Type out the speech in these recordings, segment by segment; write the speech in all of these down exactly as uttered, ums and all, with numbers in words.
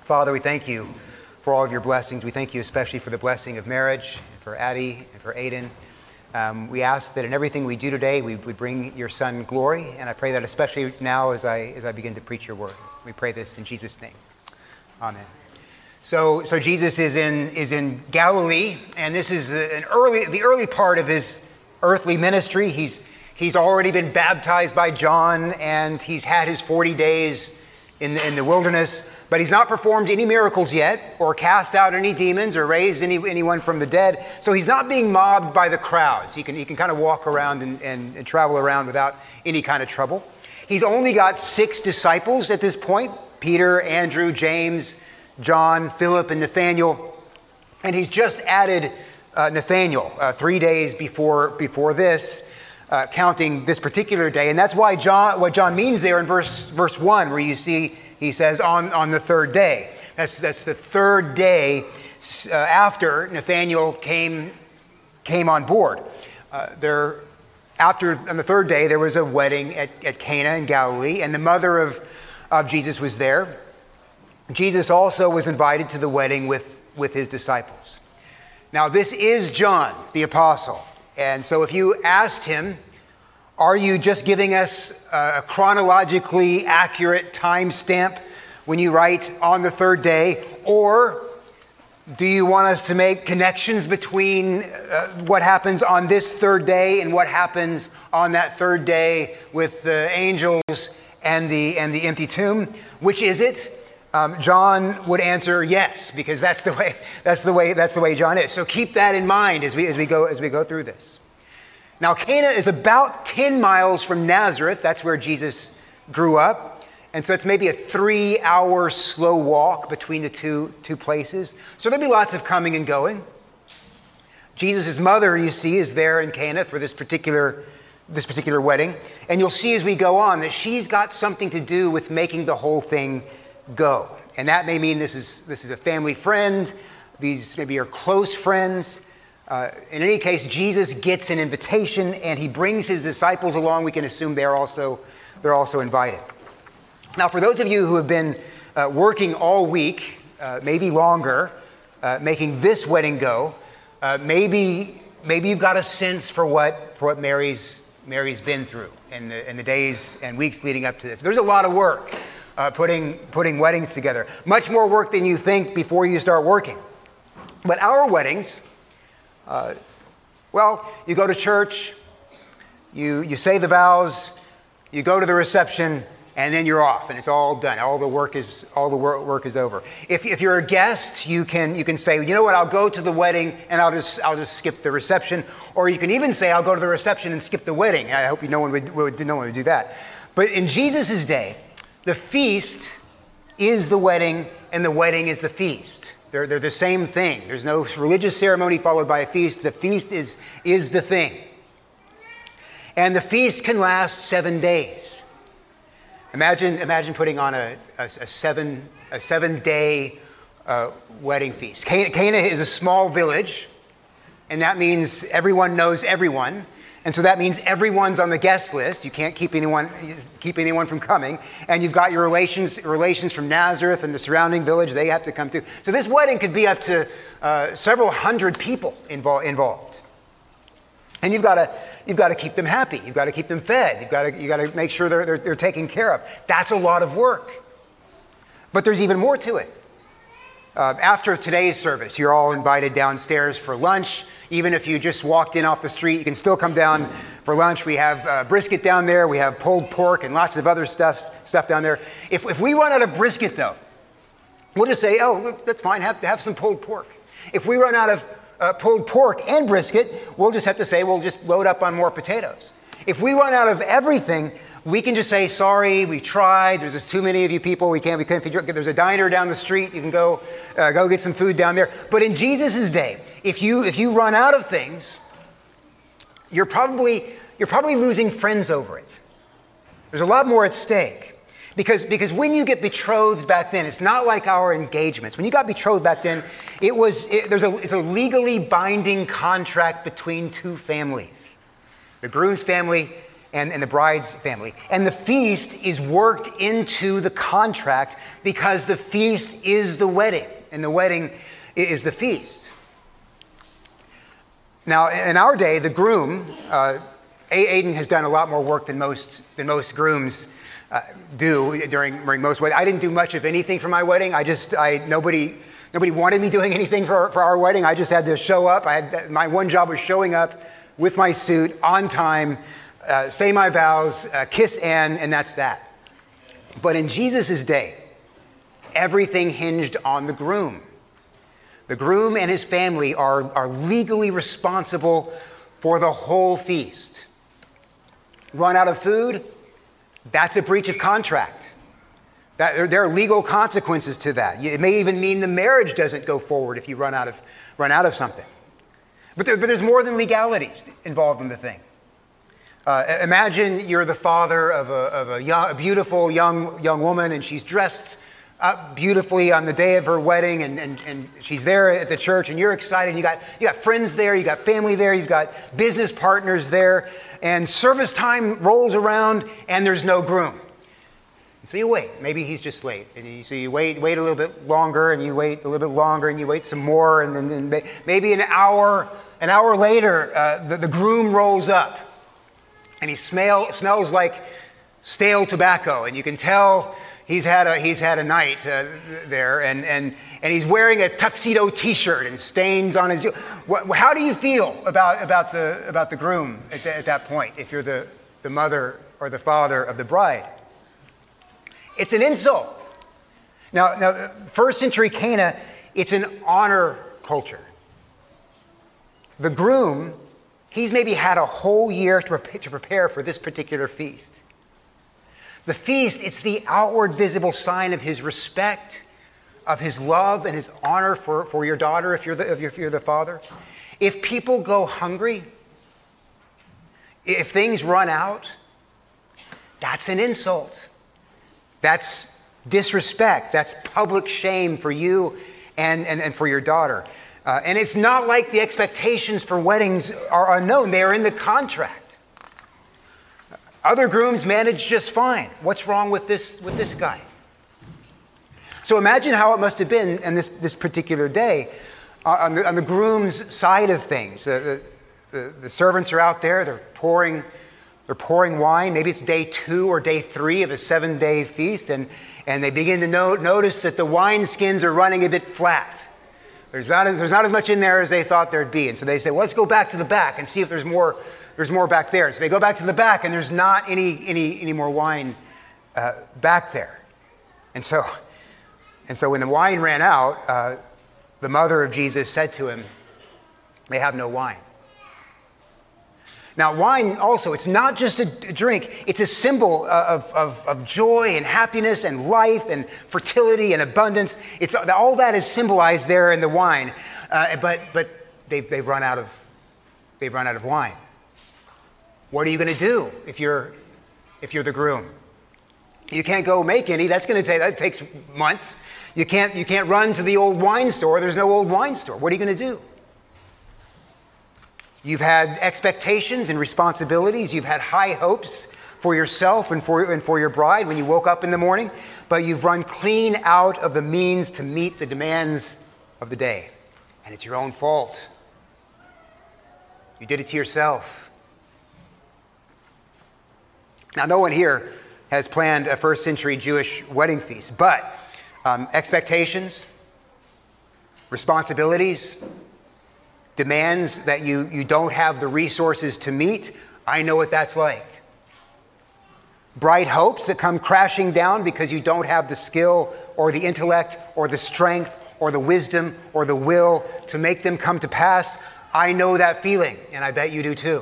Father, we thank you for all of your blessings. We thank you especially for the blessing of marriage, for Addie and for Aiden. Um, we ask that in everything we do today, we would bring your son glory. And I pray that especially now as I as I begin to preach your word. We pray this in Jesus' name. Amen. So, so Jesus is in is in Galilee, and this is an early the early part of his earthly ministry. He's he's already been baptized by John, and he's had his forty days in the, in the wilderness. But he's not performed any miracles yet, or cast out any demons, or raised any, anyone from the dead. So he's not being mobbed by the crowds. He can he can kind of walk around and, and, and travel around without any kind of trouble. He's only got six disciples at this point: Peter, Andrew, James, John, Philip, and Nathaniel. And he's just added uh, Nathaniel uh, three days before before this, uh, counting this particular day. And that's why John, what John means there in verse verse one, where you see he says on, on the third day. That's that's the third day uh, after Nathaniel came came on board. Uh, there after on the third day there was a wedding at, at Cana in Galilee, and the mother of of Jesus was there. Jesus also was invited to the wedding with, with his disciples. Now, this is John, the apostle. And so if you asked him, are you just giving us a chronologically accurate time stamp when you write on the third day? Or do you want us to make connections between uh, what happens on this third day and what happens on that third day with the angels and the, and the empty tomb? Which is it? Um, John would answer yes, because that's the way that's the way that's the way John is. So keep that in mind as we as we go as we go through this. Now, Cana is about ten miles from Nazareth. That's where Jesus grew up, and so it's maybe a three-hour slow walk between the two two places. So there'll be lots of coming and going. Jesus' mother, you see, is there in Cana for this particular this particular wedding, and you'll see as we go on that she's got something to do with making the whole thing go. And that may mean this is this is a family friend. These maybe are close friends. Uh, in any case, Jesus gets an invitation, and he brings his disciples along. We can assume they're also they're also invited. Now, for those of you who have been uh, working all week, uh, maybe longer, uh, making this wedding go, uh, maybe maybe you've got a sense for what for what Mary's Mary's been through in the in the days and weeks leading up to this. There's a lot of work. Uh, putting putting weddings together. Much more work than you think before you start working. But our weddings, uh, well, you go to church, you you say the vows, you go to the reception, and then you're off, and it's all done. All the work is all the work, work is over. If if you're a guest, you can you can say, you know what, I'll go to the wedding and I'll just I'll just skip the reception. Or you can even say, I'll go to the reception and skip the wedding. I hope you no one would, would no one would do that. But in Jesus' day, the feast is the wedding, and the wedding is the feast. They're, they're the same thing. There's no religious ceremony followed by a feast. The feast is, is the thing. And the feast can last seven days. Imagine, imagine putting on a, a, a seven a seven day uh, wedding feast. Cana, Cana is a small village, and that means everyone knows everyone. And so that means everyone's on the guest list. You can't keep anyone keep anyone from coming. And you've got your relations relations from Nazareth and the surrounding village. They have to come too. So this wedding could be up to uh, several hundred people involved. involved. And you've got to you've got to keep them happy. You've got to keep them fed. You've got to you got to make sure they're, they're they're taken care of. That's a lot of work. But there's even more to it. Uh, after today's service, you're all invited downstairs for lunch. Even if you just walked in off the street, you can still come down for lunch. We have uh, brisket down there. We have pulled pork and lots of other stuff stuff down there. If, if we run out of brisket, though, we'll just say, oh, that's fine, have, have some pulled pork. If we run out of uh, pulled pork and brisket, we'll just have to say, we'll just load up on more potatoes. If we run out of everything, we can just say, sorry, we tried. There's just too many of you people. We can't, we can't feed you. There's a diner down the street. You can go, uh, go get some food down there. But in Jesus' day, if you, if you run out of things, you're probably, you're probably losing friends over it. There's a lot more at stake. Because, because when you get betrothed back then, it's not like our engagements. When you got betrothed back then, it was, it, there's a, it's a legally binding contract between two families. The groom's family and, and the bride's family. And the feast is worked into the contract because the feast is the wedding, and the wedding is the feast. Now, in our day, the groom, uh, Aiden has done a lot more work than most than most grooms uh, do during, during most weddings. I didn't do much of anything for my wedding. I just, I nobody nobody wanted me doing anything for, for our wedding. I just had to show up. I had my one job was showing up with my suit on time, uh, say my vows, uh, kiss Anne, and that's that. But in Jesus' day, everything hinged on the groom. The groom and his family are, are legally responsible for the whole feast. Run out of food, that's a breach of contract. That, there, there are legal consequences to that. It may even mean the marriage doesn't go forward if you run out of, run out of something. But, there, but there's more than legalities involved in the thing. Uh, imagine you're the father of a, of a, young, a beautiful young, young woman, and she's dressed up beautifully on the day of her wedding, and, and, and she's there at the church, and you're excited. You got, you got friends there, you got family there, you've got business partners there, and service time rolls around, and there's no groom. And so you wait. Maybe he's just late. And you, so you wait, wait a little bit longer, and you wait a little bit longer, and you wait some more, and then, then maybe an hour, an hour later, uh, the, the groom rolls up, and he smell, smells like stale tobacco, and you can tell He's had a he's had a night uh, there, and, and and he's wearing a tuxedo T-shirt and stains on his. What, how do you feel about about the about the groom at, the, at that point? If you're the, the mother or the father of the bride, it's an insult. Now, now, first century Cana, it's an honor culture. The groom, he's maybe had a whole year to pre- to prepare for this particular feast. The feast, it's the outward visible sign of his respect, of his love and his honor for, for your daughter if you're, the, if, you're, if you're the father. If people go hungry, if things run out, that's an insult. That's disrespect. That's public shame for you and, and, and for your daughter. Uh, and it's not like the expectations for weddings are unknown. They are in the contract. Other grooms manage just fine. What's wrong with this with this guy? So imagine how it must have been in this, this particular day uh, on, the, on the groom's side of things. The, the, the servants are out there. They're pouring they're pouring wine. Maybe it's day two or day three of a seven-day feast, and and they begin to no, notice that the wine skins are running a bit flat. There's not as, there's not as much in there as they thought there'd be, and so they say, well, let's go back to the back and see if there's more. There's more back there. So they go back to the back, and there's not any any any more wine uh, back there. And so, and so when the wine ran out, uh, the mother of Jesus said to him, "They have no wine." Now, wine also, it's not just a drink. It's a symbol of, of, of joy and happiness and life and fertility and abundance. It's all that is symbolized there in the wine. Uh, but but they've they've run out of they've run out of wine. What are you going to do if you're if you're the groom? You can't go make any. That's going to take that takes months. You can't you can't run to the old wine store. There's no old wine store. What are you going to do? You've had expectations and responsibilities. You've had high hopes for yourself and for and for your bride when you woke up in the morning, but you've run clean out of the means to meet the demands of the day, and it's your own fault. You did it to yourself. Now, no one here has planned a first century Jewish wedding feast, but um, expectations, responsibilities, demands that you, you don't have the resources to meet, I know what that's like. Bright hopes that come crashing down because you don't have the skill or the intellect or the strength or the wisdom or the will to make them come to pass, I know that feeling, and I bet you do too.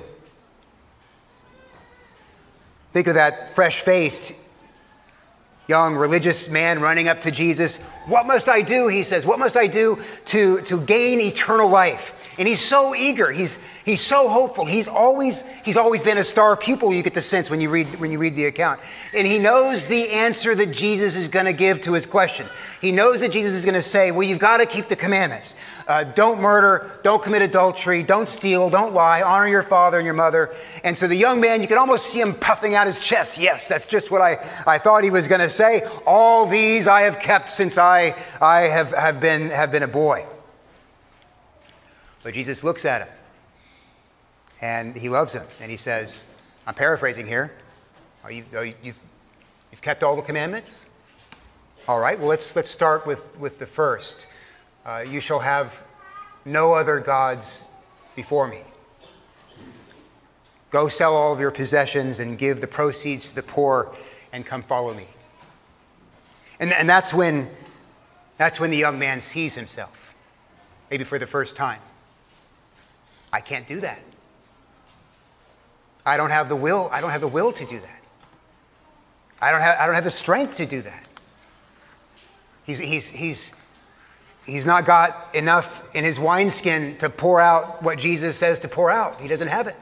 Think of that fresh-faced young religious man running up to Jesus. What must I do, he says, what must I do to, to gain eternal life? And he's so eager. He's he's so hopeful. He's always he's always been a star pupil, you get the sense when you read when you read the account. And he knows the answer that Jesus is going to give to his question. He knows that Jesus is going to say, well, you've got to keep the commandments. uh, don't murder, don't commit adultery, don't steal, don't lie, honor your father and your mother. And so the young man, you could almost see him puffing out his chest. Yes, that's just what I, I thought he was going to say. All these I have kept since I, I have, have, been, have been a boy. But Jesus looks at him, and he loves him, and he says, I'm paraphrasing here, are you, are you, you've, you've kept all the commandments? All right, well, let's, let's start with, with the first. Uh, you shall have no other gods before me. Go sell all of your possessions and give the proceeds to the poor and come follow me. And, and that's when, that's when the young man sees himself, maybe for the first time. I can't do that. I don't have the will. I don't have the will to do that. I don't have, I don't have the strength to do that. He's, he's, he's, he's not got enough in his wineskin to pour out what Jesus says to pour out. He doesn't have it.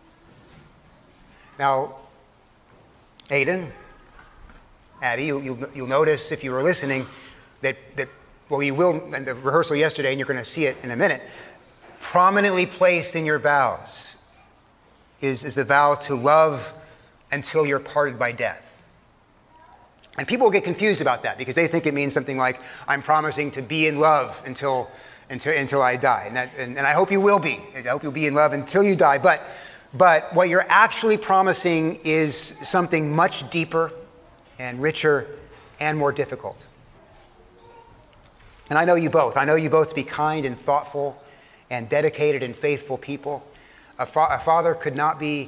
Now, Aiden, Addie, you, you'll, you'll notice if you were listening that, that, well, you will, in the rehearsal yesterday, and you're going to see it in a minute, prominently placed in your vows is, is the vow to love until you're parted by death. And people get confused about that because they think it means something like, I'm promising to be in love until until, until I die. And, that, and, and I hope you will be. I hope you'll be in love until you die. But, but what you're actually promising is something much deeper and richer and more difficult. And I know you both. I know you both to be kind and thoughtful and dedicated and faithful people. A, fa- a father could not be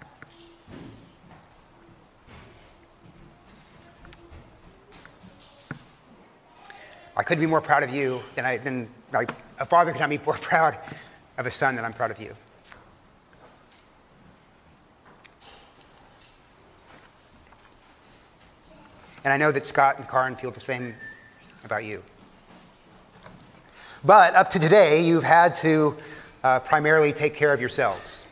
I couldn't be more proud of you than I than like a father could not be more proud of a son than I'm proud of you. And I know that Scott and Karen feel the same about you. But up to today, you've had to uh, primarily take care of yourselves.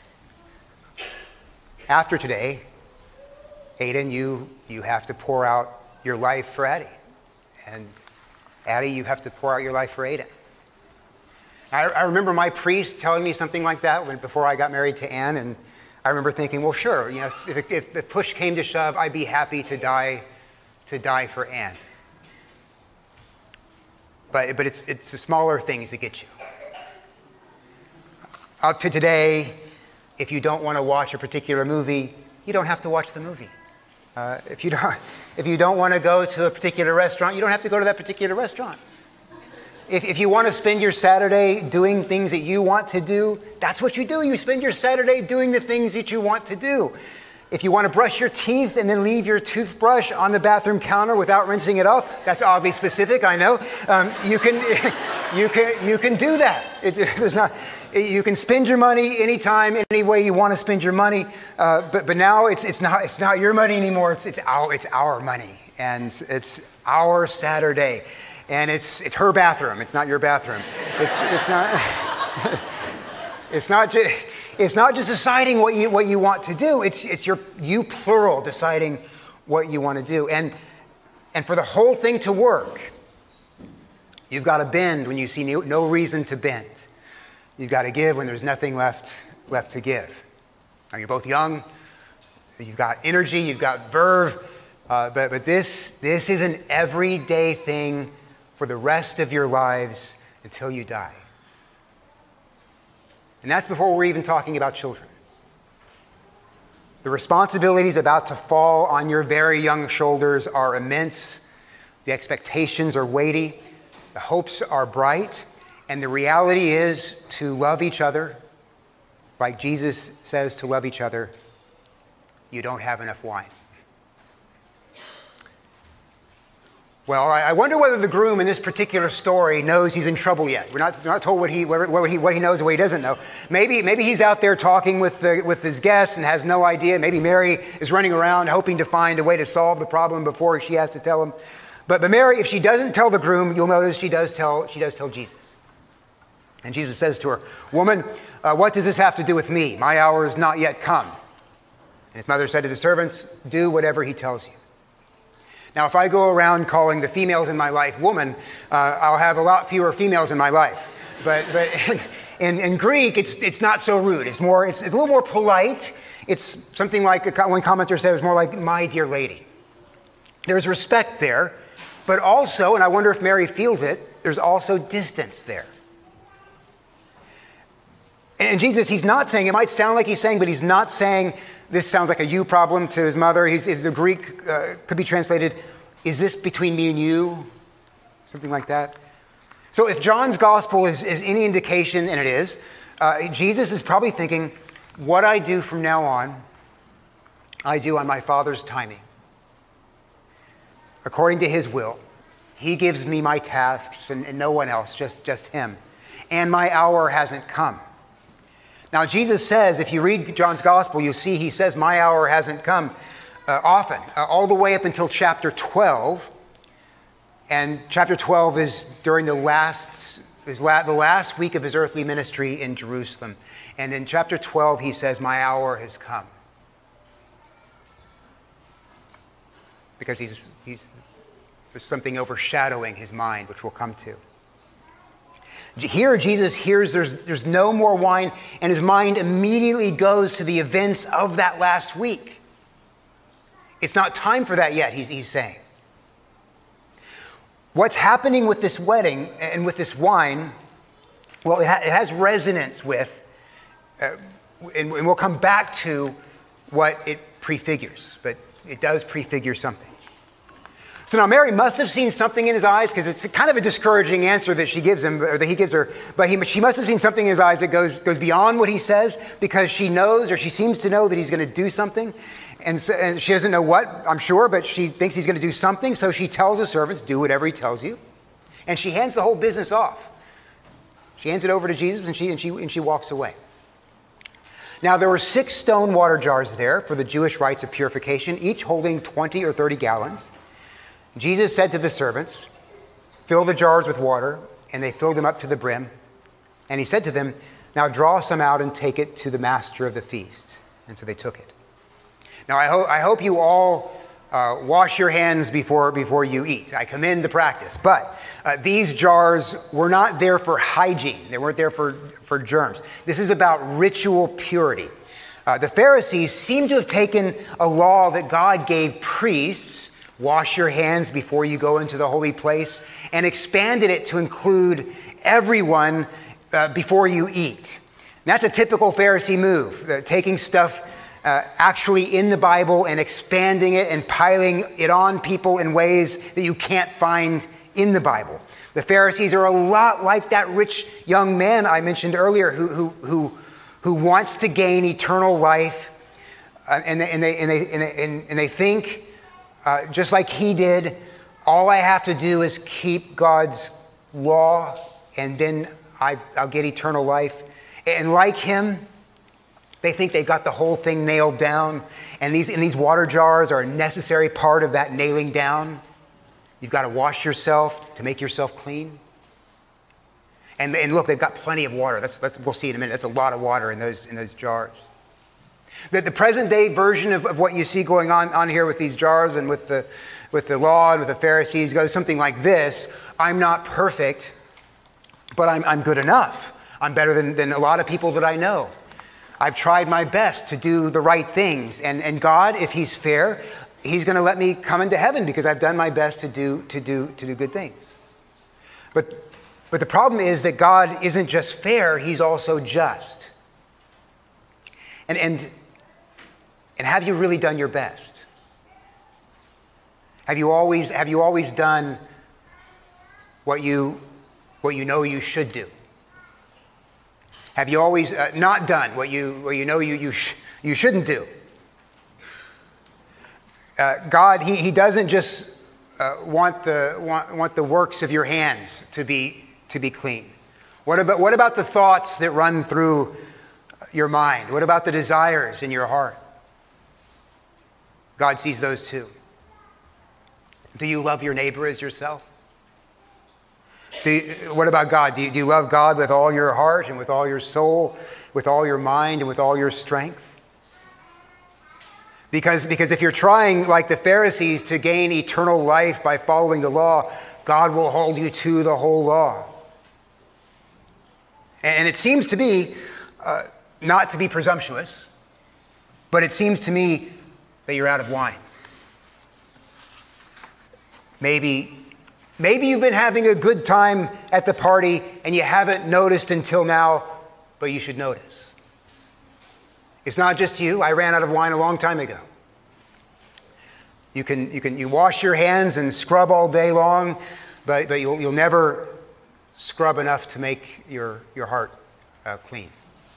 After today, Aiden, you you have to pour out your life for Addie. And Addie, you have to pour out your life for Aiden. I, I remember my priest telling me something like that when, before I got married to Ann, and I remember thinking, well, sure, you know, if, if, if push came to shove, I'd be happy to die, to die for Ann. But but it's it's the smaller things that get you. Up to today, if you don't want to watch a particular movie, you don't have to watch the movie. Uh, if you don't, if you don't want to go to a particular restaurant, you don't have to go to that particular restaurant. If, if you want to spend your Saturday doing things that you want to do, that's what you do. You spend your Saturday doing the things that you want to do. If you want to brush your teeth and then leave your toothbrush on the bathroom counter without rinsing it off, that's oddly specific, I know. Um, you can, you can, you can do that. It, there's not. You can spend your money anytime, any way you want to spend your money, uh, but but now it's it's not it's not your money anymore. It's it's our it's our money, and it's our Saturday, and it's it's her bathroom. It's not your bathroom. It's it's not it's not just it's not just deciding what you what you want to do. It's it's your you plural deciding what you want to do, and and for the whole thing to work, you've got to bend when you see no, no reason to bend. You've got to give when there's nothing left left to give. Now, you're both young. You've got energy. You've got verve. Uh, but but this this is an everyday thing for the rest of your lives until you die. And that's before we're even talking about children. The responsibilities about to fall on your very young shoulders are immense. The expectations are weighty. The hopes are bright. And the reality is to love each other, like Jesus says to love each other. You don't have enough wine. Well, I wonder whether the groom in this particular story knows he's in trouble yet. We're not, we're not told what he, what, he, what he knows and what he doesn't know. Maybe, maybe he's out there talking with, the, with his guests and has no idea. Maybe Mary is running around hoping to find a way to solve the problem before she has to tell him. But, but Mary, if she doesn't tell the groom, you'll notice she does tell, she does tell Jesus. And Jesus says to her, "Woman, uh, what does this have to do with me? My hour is not yet come." And his mother said to the servants, "Do whatever he tells you." Now, if I go around calling the females in my life woman, uh, I'll have a lot fewer females in my life. but but in, in, in Greek, it's it's not so rude. It's more, it's, it's a little more polite. It's something like, one commenter said, it was more like, my dear lady. There's respect there, but also, and I wonder if Mary feels it, there's also distance there. And Jesus, he's not saying, it might sound like he's saying, but he's not saying, this sounds like a you problem to his mother. He's, the Greek uh, could be translated, is this between me and you? Something like that. So if John's gospel is, is any indication, and it is, uh, Jesus is probably thinking, what I do from now on, I do on my Father's timing. According to his will. He gives me my tasks and, and no one else, just, just him. And my hour hasn't come. Now, Jesus says, if you read John's gospel, you'll see he says, my hour hasn't come uh, often, uh, all the way up until chapter twelve. And chapter twelve is during the last, is la- the last week of his earthly ministry in Jerusalem. And in chapter twelve, he says, my hour has come. Because he's, he's, there's something overshadowing his mind, which we'll come to. Here, Jesus hears there's, there's no more wine, and his mind immediately goes to the events of that last week. It's not time for that yet, he's, he's saying. What's happening with this wedding and with this wine, well, it, ha- it has resonance with, uh, and, and we'll come back to what it prefigures, but it does prefigure something. So now Mary must have seen something in his eyes, because it's kind of a discouraging answer that she gives him, or that he gives her. But he, she must have seen something in his eyes that goes, goes beyond what he says, because she knows, or she seems to know, that he's going to do something. And, so, and she doesn't know what, I'm sure, but she thinks he's going to do something. So she tells the servants, do whatever he tells you. And she hands the whole business off. She hands it over to Jesus, and she, and she, and she walks away. Now, there were six stone water jars there for the Jewish rites of purification, each holding twenty or thirty gallons. Jesus said to the servants, fill the jars with water, and they filled them up to the brim. And he said to them, now draw some out and take it to the master of the feast. And so they took it. Now, I, ho- I hope you all uh, wash your hands before, before you eat. I commend the practice. But uh, these jars were not there for hygiene. They weren't there for, for germs. This is about ritual purity. Uh, the Pharisees seem to have taken a law that God gave priests, wash your hands before you go into the holy place, and expanded it to include everyone uh, before you eat. And that's a typical Pharisee move, uh, taking stuff uh, actually in the Bible and expanding it and piling it on people in ways that you can't find in the Bible. The Pharisees are a lot like that rich young man I mentioned earlier who who who, who wants to gain eternal life, uh, and, they, and, they, and, they, and, they, and they think, Uh, just like he did, all I have to do is keep God's law, and then I, I'll get eternal life. And like him, they think they've got the whole thing nailed down. And these, and these water jars are a necessary part of that nailing down. You've got to wash yourself to make yourself clean. And, and look, they've got plenty of water. That's, that's, we'll see in a minute. That's a lot of water in those, in those jars. The, the present day version of, of what you see going on, on here with these jars and with the, with the law and with the Pharisees goes something like this. I'm not perfect, but I'm, I'm good enough. I'm better than, than a lot of people that I know. I've tried my best to do the right things. And, and God, if he's fair, he's going to let me come into heaven because I've done my best to do, to do, to do good things. But, but the problem is that God isn't just fair, he's also just. And, and, And have you really done your best? Have you always, have you always done what you, what you know you should do? Have you always uh, not done what you, what you know you, you, sh- you shouldn't do? Uh, God, he, he doesn't just uh, want, the, want, want the works of your hands to be, to be clean. What about, what about the thoughts that run through your mind? What about the desires in your heart? God sees those too. Do you love your neighbor as yourself? Do you, what about God? Do you, do you love God with all your heart and with all your soul, with all your mind and with all your strength? Because, because if you're trying, like the Pharisees, to gain eternal life by following the law, God will hold you to the whole law. And it seems to me, uh, not to be presumptuous, but it seems to me that you're out of wine. Maybe, maybe you've been having a good time at the party and you haven't noticed until now, but you should notice. It's not just you. I ran out of wine a long time ago. You can, you can, you wash your hands and scrub all day long, but, but you'll, you'll never scrub enough to make your, your heart uh, clean.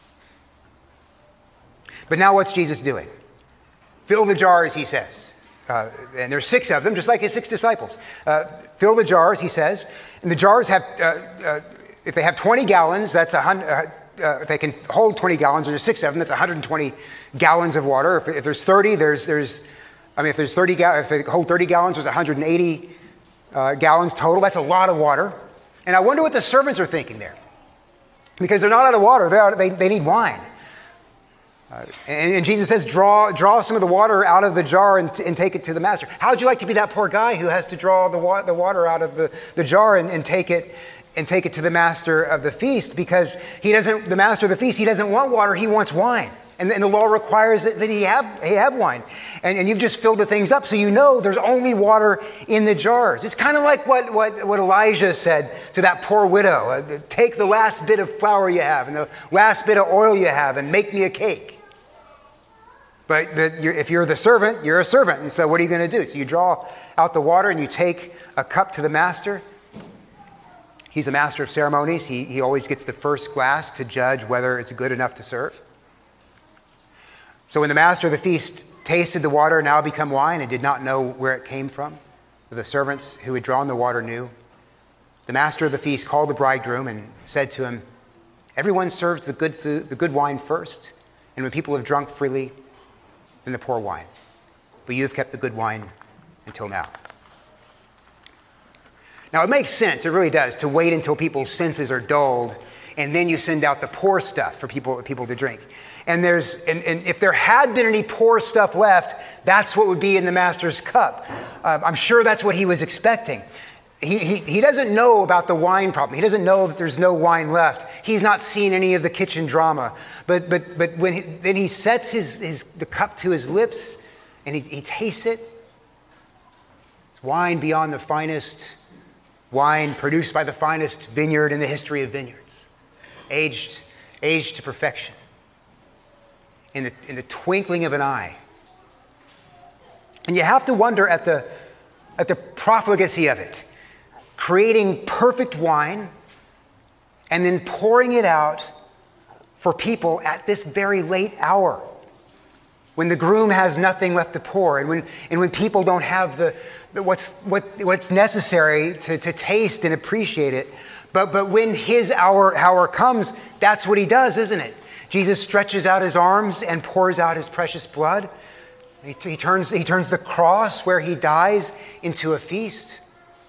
But now what's Jesus doing? Fill the jars, he says. Uh, and there's six of them, just like his six disciples. Uh, fill the jars, he says. And the jars have, uh, uh, if they have twenty gallons, that's a hundred, uh, uh, if they can hold twenty gallons, there's six of them, that's one hundred twenty gallons of water. If, if there's thirty, there's, there's, I mean, if there's thirty, ga- if they hold thirty gallons, there's one hundred eighty uh, gallons total. That's a lot of water. And I wonder what the servants are thinking there. Because they're not out of water, they, are, they, they need wine. Uh, and, and Jesus says, draw draw some of the water out of the jar and, and take it to the master. How would you like to be that poor guy who has to draw the, wa- the water out of the, the jar and, and take it and take it to the master of the feast? Because he doesn't, the master of the feast, he doesn't want water, he wants wine. And, and the law requires that, that he have he have wine. And, and you've just filled the things up, so you know there's only water in the jars. It's kind of like what, what, what Elijah said to that poor widow. Uh, take the last bit of flour you have and the last bit of oil you have and make me a cake. But, but you're, if you're the servant, you're a servant. And so what are you going to do? So you draw out the water and you take a cup to the master. He's a master of ceremonies. He, he always gets the first glass to judge whether it's good enough to serve. So when the master of the feast tasted the water now become wine and did not know where it came from, the servants who had drawn the water knew, the master of the feast called the bridegroom and said to him, everyone serves the good food, the good wine first, and when people have drunk freely, then the poor wine. But you have kept the good wine until now. Now it makes sense, it really does, to wait until people's senses are dulled, and then you send out the poor stuff for people, people to drink. And there's, and, and if there had been any poor stuff left, that's what would be in the master's cup. Uh, I'm sure that's what he was expecting. He, he, he doesn't know about the wine problem. He doesn't know that there's no wine left. He's not seen any of the kitchen drama. But but but when he, then he sets his, his the cup to his lips and he, he tastes it. It's wine beyond the finest wine produced by the finest vineyard in the history of vineyards, aged aged to perfection. In the, in the twinkling of an eye. And you have to wonder at the, at the profligacy of it. Creating perfect wine and then pouring it out for people at this very late hour. When the groom has nothing left to pour and when, and when people don't have the, the what's, what, what's necessary to, to taste and appreciate it. But, but when his hour, hour comes, that's what he does, isn't it? Jesus stretches out his arms and pours out his precious blood. He, he, turns, he turns the cross where he dies into a feast.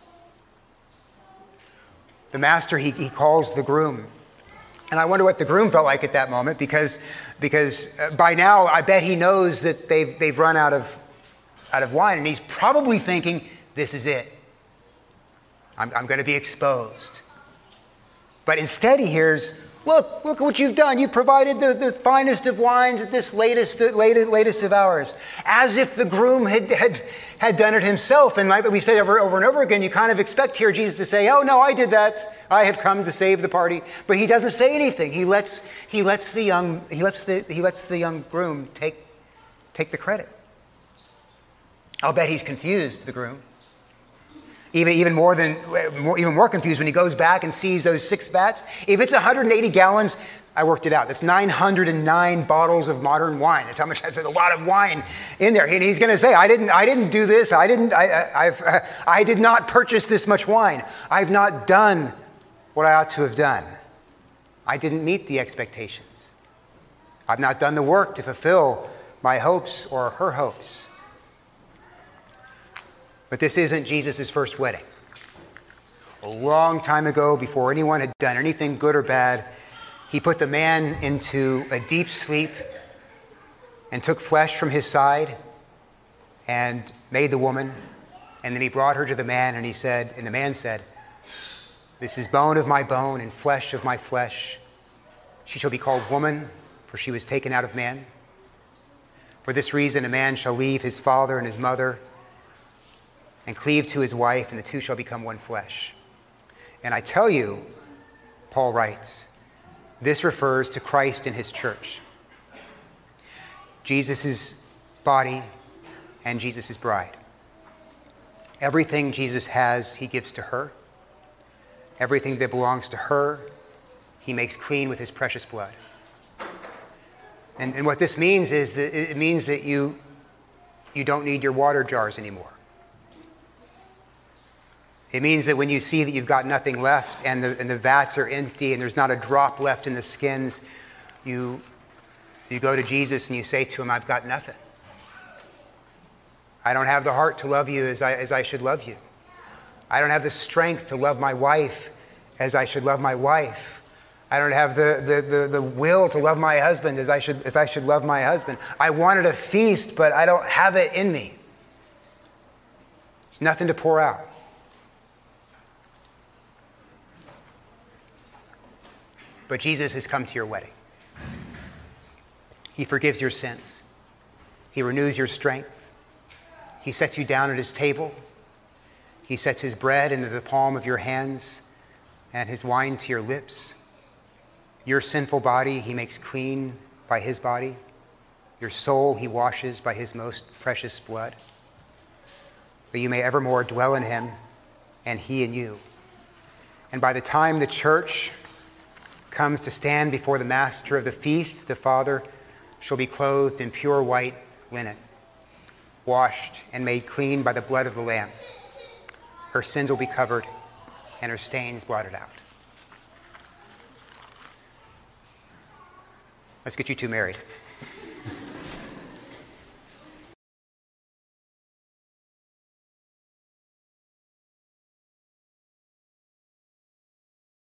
The master, he, he calls the groom. And I wonder what the groom felt like at that moment because, because by now I bet he knows that they've, they've run out of, out of wine. And he's probably thinking, this is it. I'm, I'm going to be exposed. But instead he hears, Look, look what you've done. You provided the, the finest of wines at this latest, latest, latest of hours. As if the groom had, had, had done it himself. And like we say over, over and over again, you kind of expect here Jesus to say, oh, no, I did that. I have come to save the party. But he doesn't say anything. He lets, he lets, the, young, he lets, the, he lets the young groom take, take the credit. I'll bet he's confused, the groom. Even, even more than, more, even more confused when he goes back and sees those six vats. If it's one hundred eighty gallons, I worked it out. That's nine hundred nine bottles of modern wine. That's how much, that's a lot of wine in there. And he's going to say, I didn't, I didn't do this. I didn't, I, I, I've, uh, I did not purchase this much wine. I've not done what I ought to have done. I didn't meet the expectations. I've not done the work to fulfill my hopes or her hopes. But this isn't Jesus' first wedding. A long time ago, before anyone had done anything good or bad, he put the man into a deep sleep and took flesh from his side and made the woman. And then he brought her to the man and he said, and the man said, this is bone of my bone and flesh of my flesh. She shall be called woman, for she was taken out of man. For this reason, a man shall leave his father and his mother and cleave to his wife, and the two shall become one flesh. And I tell you, Paul writes, this refers to Christ and his church. Jesus' body and Jesus' bride. Everything Jesus has, he gives to her. Everything that belongs to her, he makes clean with his precious blood. And, and what this means is that it means that you, you don't need your water jars anymore. It means that when you see that you've got nothing left and the, and the vats are empty and there's not a drop left in the skins, you, you go to Jesus and you say to him, I've got nothing. I don't have the heart to love you as I, as I should love you. I don't have the strength to love my wife as I should love my wife. I don't have the, the, the, the will to love my husband as I should, as I should love my husband. I wanted a feast, but I don't have it in me. There's nothing to pour out. But Jesus has come to your wedding. He forgives your sins. He renews your strength. He sets you down at his table. He sets his bread into the palm of your hands and his wine to your lips. Your sinful body he makes clean by his body. Your soul he washes by his most precious blood. That you may evermore dwell in him and he in you. And by the time the church comes to stand before the master of the feast, the Father shall be clothed in pure white linen, washed and made clean by the blood of the Lamb. Her sins will be covered and her stains blotted out. Let's get you two married.